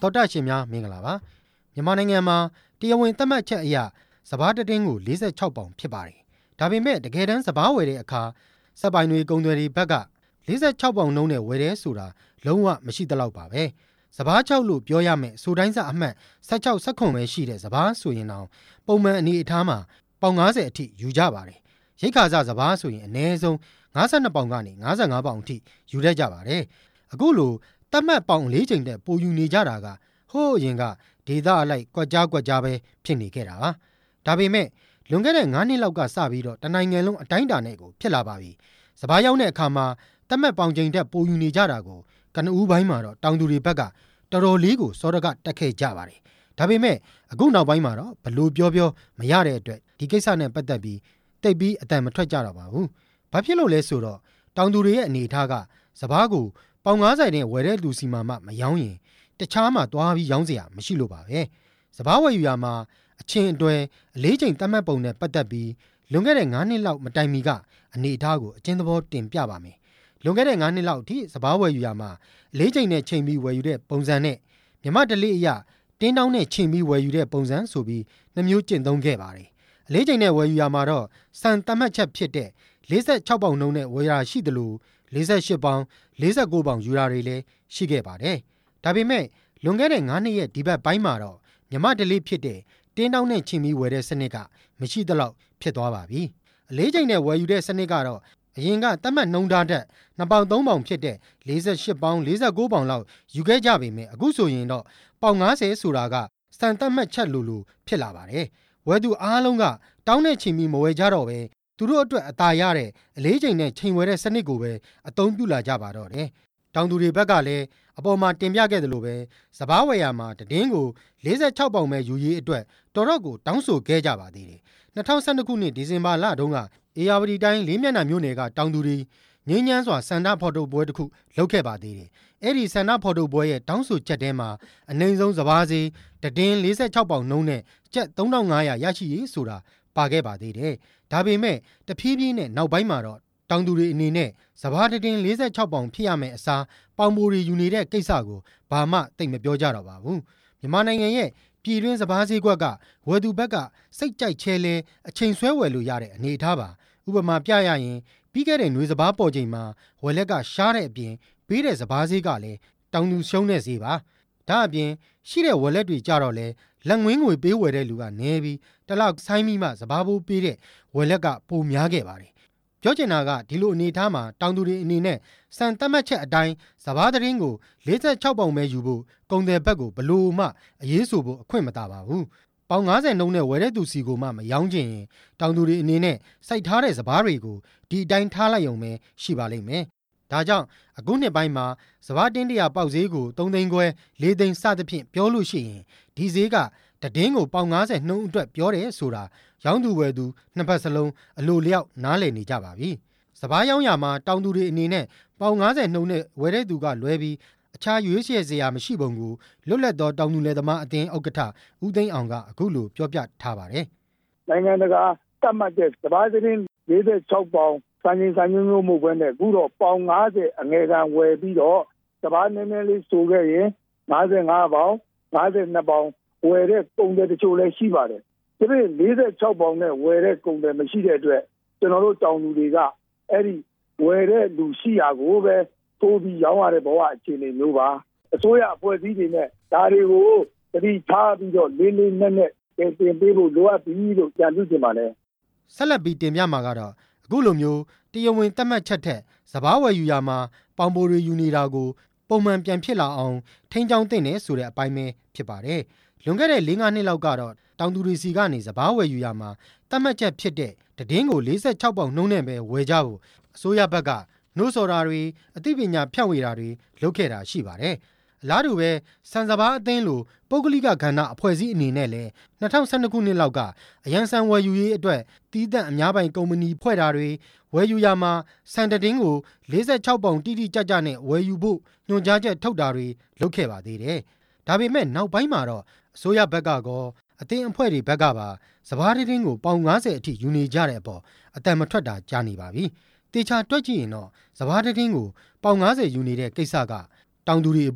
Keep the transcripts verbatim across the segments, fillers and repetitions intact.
တော်တရှင်များမင်္ဂလာပါမြန်မာနိုင်ငံမှာတရားဝင်သတ်မှတ်ချက်အရစဘာတတင်းကိုလေးဆယ်ခြောက်ပေါင်ဖြစ်ပါတယ်ဒါပေမဲ့တကယ်တမ်းစဘာဝယ်တဲ့အခါစက်ပိုင်တွေကုန်သွယ်တွေဘက်ကလေးဆယ်ခြောက်ပေါင်နှုန်းနဲ့ဝယ်တယ်ဆိုတာလုံးဝမရှိသလောက်ပါပဲစဘာခြောက်လို့ပြောရမယ်ဆိုတိုင်းစအမှတ်ဆယ်ခြောက် ဆယ်ခုပဲရှိတဲ့စဘာဆိုရင်တော့ပုံမှန်အနေအထားမှာပေါင်ငါးဆယ်အထိယူကြပါတယ်ရိတ်ခါစစဘာဆိုရင်အနည်းဆုံးငါးဆယ်နှစ်ပေါင်ကနေငါးဆယ်ငါးပေါင်အထိယူတတ်ကြပါတယ်အခုလိုတတ်မှတ်ပေါင်လေးချိန်တဲ့ပိုယူနေကြတာကဟိုးအရင်ကဒေသအလိုက်ကွက်ကြားကွက်ကြားပဲဖြစ်နေခဲ့တာပါဒါပေမဲ့လွန်ခဲ့တဲ့ငါးနှစ်လောက်ကစပြီးတော့တနိုင်ငံလုံးအတိုင်းအတာနဲ့ကိုဖြစ်လာပါပြီစဘာရောက်တဲ့အခါမှာတတ်မှတ်ပေါင်ချိန်တဲ့ပိုယူနေကြတာကိုကနဦးပိုင်းမှာတော့တောင်သူတွေဘက်ကတော်တော်လေးကိုစောဒကတက်ခဲ့ကြပါတယ်ဒါပေမဲ့အခုနောက်ပိုင်းမှာတော့ဘလို့ပြောပြောမရတဲ့အတွက်ဒီကိစ္စနဲ့ပတ်သက်ပြီးတိတ်ပြီးအတန်မထွက်ကြတော့ပါဘူးဘာဖြစ်လို့လဲဆိုတော့တောင်သူတွေရဲ့အနေအထားကစဘာကိုပေါင်ငါးဆယ်နဲ့ဝယ်တဲ့လူစီမှာမှမရောင်းရင်တခြားမှာသွားပြီးရောင်းเสียမရှိလို့ပါပဲစဘာဝယ်ယူရမှာအချင်းအတွဲအလေးချိန်တတ်မှတ်ပုံနဲ့ပတ်သက်ပြီးလွန်ခဲ့တဲ့ငါးနှစ်လောက်မတိုင်မီကအနေအထားကိုအချင်းသဘောတင်ပြပါမယ်လွန်ခဲ့တဲ့ငါးနှစ်လောက်အထိစဘာဝယ်ယူရမှာအလေးချိန်နဲ့ချိန်ပြီးဝယ်ယူတဲ့ပုံစံနဲ့မြမတလေးအရတင်းတောင်းနဲ့ချိန်ပြီးဝယ်ယူတဲ့ပုံစံဆိုပြီးနှမျိုးကျင့်သုံးခဲ့ပါတယ်အလေးချိန်နဲ့ဝယ်ယူရမှာတော့စံတတ်မှတ်ချက်ဖြစ်တဲ့လေးဆယ်ခြောက်ပေါင်နှုန်းနဲ့ဝယ်ရရှိသလိုလေးဆယ်ရှစ်ပေါင်လေးဆယ်ကိုးပေါင်ယူရာတွေလည်းရှိခဲ့ပါတယ်ဒါပေမဲ့လွန်ခဲ့တဲ့ငါးနှစ်ရဲ့ဒီဘက်ပိုင်းမှာတော့မြမတလေးဖြစ်တဲ့တင်းတောင်းနဲ့ချင်းပြီးဝယ်တဲ့စနစ်ကမရှိသလောက်ဖြစ်သွားပါပြီအလေးချိန်နဲ့ဝယ်ယူတဲ့စနစ်ကတော့အရင်ကတတ်မှတ်နှုန်းထားတဲ့နှစ်ပေါင်သုံးပေါင်ဖြစ်တဲ့လေးဆယ်ရှစ်ပေါင်လေးဆယ်ကိုးပေါင်လောက်ယူခဲ့ကြပေမဲ့အခုဆိုရင်တော့ပေါင်ငါးဆယ်ဆိုတာကစံတတ်မှတ်ချက်လိုလိုဖြစ်လာပါတယ်ဝယ်သူအားလုံးကတောင်းနဲ့ချင်းပြီးမဝယ်ကြတော့ပဲသူတို့အတွက်အသာရတဲ့အလေးချိန်နဲ့ချိန်ဝယ်တဲ့စနစ်ကိုပဲအသုံးပြုလာကြပါတော့တယ်တောင်သူတွေဘက်ကလည်းအပေါ်မှာတင်ပြခဲ့သလိုပဲစဘာဝယ်ရမှာတည်င်းကိုလေးဆယ်ခြောက်ပေါင်ပဲယူရေးအတွက်တော်တော့ကိုတောင်းဆိုခဲ့ကြပါသေးတယ်၂၀၁၂ခုနှစ်ဒီဇင်ဘာလတုန်းကအေယာဝတီတိုင်းလေးမျက်နှာမြို့နယ်ကတောင်သူတွေငင်းညမ်းစွာစန္ဒဖော်ထုတ်ပွဲတစ်ခုလုပ်ခဲ့ပါသေးတယ်အဲ့ဒီစန္ဒဖော်ထုတ်ပွဲရဲ့တောင်းဆိုချက်ထဲမှာအနိုင်ဆုံးစဘာစီတည်င်းလေးဆယ်ခြောက်ပေါင်နှုန်းနဲ့ကျပ်သုံးထောင်ငါးရာရရှိရေးဆိုတာပါခဲ့ပါသေးတယ်ဒါပေမဲ့တဖြည်းဖြည်းနဲ့နောက်ပိုင်းမှာတော့တောင်သူတွေအနေနဲ့စဘာတတင်းလေးဆယ်ခြောက်ပေါင်ဖြစ်ရမယ်အစားပေါင်ပိုတွေယူနေတဲ့ကိစ္စကိုဘာမှသိမပြောကြတော့ပါဘူးမြန်မာနိုင်ငံရဲ့ပြည်တွင်းစဘာဈေးကွက်ကဝယ်သူဘက်ကစိတ်ကြိုက်ချဲလဲအချိန်ဆွဲဝယ်လို့ရတဲ့အနေအထားပါဥပမာပြရရင်ပြီးခဲ့တဲ့ຫນွေစဘာပေါ်ချိန်မှာဝယ်လက်ကရှားတဲ့အပြင်ပေးတဲ့စဘာဈေးကလည်းတောင်သူရှုံးတဲ့ဈေးပါဒါအပြင်ရှိတဲ့ဝယ်လက်တွေကြတော့လဲလက်ငွေငွေပေးဝယ်တဲ့လူကနည်းပြီးတလောက်ဆိုင်းပြီးမှစဘာဘိုးပေးတဲ့ဝယ်လက်ကပိုများခဲ့ပါတယ်ပြောချင်တာကဒီလိုအနေထားမှာတောင်သူတွေအနေနဲ့စံတတ်မှတ်ချက်အတိုင်းစဘာတရင်ကိုလေးဆယ်ခြောက်ပေါင်ပဲယူဖို့ကုန်တယ်ဘက်ကိုဘလို့မှအရေးဆိုဖို့အခွင့်မသာပါဘူးပေါင်ငါးဆယ်နှုန်းနဲ့ဝယ်တဲ့သူစီကိုမှမရောင်းချင်ရင်တောင်သူတွေအနေနဲ့စိုက်ထားတဲ့စဘာတွေကိုဒီအတိုင်းထားလိုက်ရုံပဲရှိပါလိမ့်မယ်ဒါကြောင့်အခုနှစ်ပိုင်းမှာစဘာတင်းတရာပေါက်ဈေးကိုသုံးသိန်းခွဲလေးသိန်းစသဖြင့်ပြောလို့ရှိရင်ဒီဈေးကတည်င်းကိုပေါင်ငါးဆယ်နှုန်းအတွက်ပြောတယ်ဆိုတာရောင်းသူဝယ်သူနှစ်ဖက်စလုံးအလိုလျောက်နားလည်နေကြပါပြီစဘာရောင်းရမှာတောင်သူတွေအနေနဲ့ပေါင်ငါးဆယ်နှုန်းနဲ့ဝယ်တဲ့သူကလွဲပြီးအခြားရွေးချယ်စရာမရှိပုံကိုလွတ်လပ်သောတောင်သူလယ်သမားအသင်းဥက္ကဋ္ဌဦးသိန်းအောင်ကအခုလိုပြောပြထားပါတယ်နိုင်ငံတကာတတ်မှတ်တဲ့စဘာတင်းလေးဆယ်ခြောက်ပေါင်စံချိန်စံညွှန်းမျိုးမဟုတ်ဘဲနဲ့အခုတော့ပေါင်ငါးဆယ်အငယ်ကံဝယ်ပြီးတော့စဘာနည်းနည်းလေးဆိုခဲ့ရင်ငါးဆယ်ငါးပေါင်ငါးဆယ်နှစ်ပေါင်ဝယ်တဲ့ကုန်တယ်တချို့လည်းရှိပါတယ်ဒီနေ့လေးဆယ်ခြောက်ပေါင်နဲ့ဝယ်တဲ့ကုန်တယ်မရှိတဲ့အတွက်ကျွန်တော်တို့တောင်သူတွေကအဲ့ဒီဝယ်တဲ့လူရှိရာကိုပဲတိုးပြီးရောင်းရတဲ့ဘဝအခြေအနေမျိုးပါအစိုးရအဖွဲ့အစည်းတွေနဲ့ဒါတွေကိုတတိထားပြီးတော့လေးလေးနက်နက်တင်တင်ပေးဖို့လိုအပ်ပြီလို့ကြံပြုချင်ပါတယ်ဆက်လက်ပြီးတင်ပြမှာကတော့အခုလိုမျိုးတရားဝင်သတ်မှတ်ချက်ထက်စဘာဝယ်ယူရမှာပေါင်ပိုတွေယူနေတာကိုပုံမှန်ပြန်ဖြစ်လာအောင်ထိန်းချောင်းသင့်တယ်ဆိုတဲ့အပိုင်းပဲဖြစ်ပါတယ်လွန်ခဲ့တဲ့၄-၅နှစ်လောက်ကတော့တောင်သူတွေစီကနေစဘာဝယ်ယူရမှာတတ်မှတ်ချက်ဖြစ်တဲ့တည်င်းကိုလေးဆယ်ခြောက်ပေါင်နှုန်းနဲ့ပဲဝယ်ကြဖို့အစိုးရဘက်ကနှိုးဆော်တာတွေအသိပညာဖြန့်ဝေတာတွေလုပ်ခဲ့တာရှိပါတယ်အလားတူပဲစံစဘာအသင်းလိုပုဂ္ဂလိကကဏ္ဍအဖွဲ့အစည်းအနေနဲ့လည်း၂၀၁၂ခုနှစ်လောက်ကအရန်ဆန်ဝယ်ယူရေးအတွက်တီးသန့်အများပိုင်ကုမ္ပဏီဖွဲ့တာတွေဝယ်ယူရမှာစံတည်င်းကိုလေးဆယ်ခြောက်ပေါင်တိတိကျကျနဲ့ဝယ်ယူဖို့ညွှန်ကြားချက်ထုတ်တာတွေလုပ်ခဲ့ပါသေးတယ်ဒါပေမဲ့နောက်ပိုင်းမှာတော့အစိုးရဘက်ကကောအသင်းအဖွဲ့တွေဘက်ကပါစဘာတည်င်းကိုပေါင်ငါးဆယ်အထိယူနေကြတဲ့အပေါ်အတန်မထွက်တာကြားနေပါပြီတေချာတွက်ကြည့်ရင်တော့စဘာတည်င်းကိုပေါင်ငါးဆယ်ယူနေတဲ့ကိစ္စကတောင်သူတွေအဖို့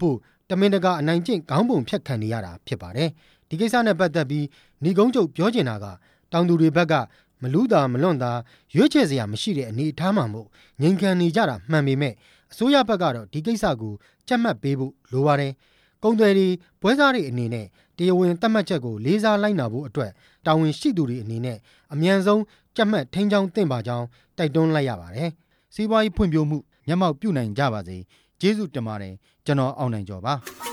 တမင်တကာအနိုင်ကျင့်ခေါင်းပုံဖြတ်ခံနေရတာဖြစ်ပါတယ်ဒီကိစ္စနဲ့ပတ်သက်ပြီးညီကုန်းချုပ်ပြောချင်တာကတောင်သူတွေဘက်ကမလူးတာမလွန့်တာရွေးချယ်စရာမရှိတဲ့အနေအထားမှမို့ငြိမ်ခံနေကြတာမှန်ပေမဲ့အစိုးရဘက်ကတော့ဒီကိစ္စကိုကြက်မှတ်ပေးဖို့လိုပါတယ်ကုန်သွယ်တွေပွဲစားတွေအနေနဲ့တရားဝင်သတ်မှတ်ချက်ကိုလေးစားလိုက်နာဖို့အတွက်တာဝန်ရှိသူတွေအနေနဲ့အမြန်ဆုံးကြက်မှတ်ထိန်းချောင်းသင့်ပါကြောင်းတိုက်တွန်းလိုက်ရပါတယ်စီးပွားရေးဖွံ့ဖြိုးမှုမျက်မှောက်ပြုနိုင်ကြပါစေကျေးဇူးတင်ပါတယ်ကျွန်တော်အောင်နိုင်ကျော်ပါ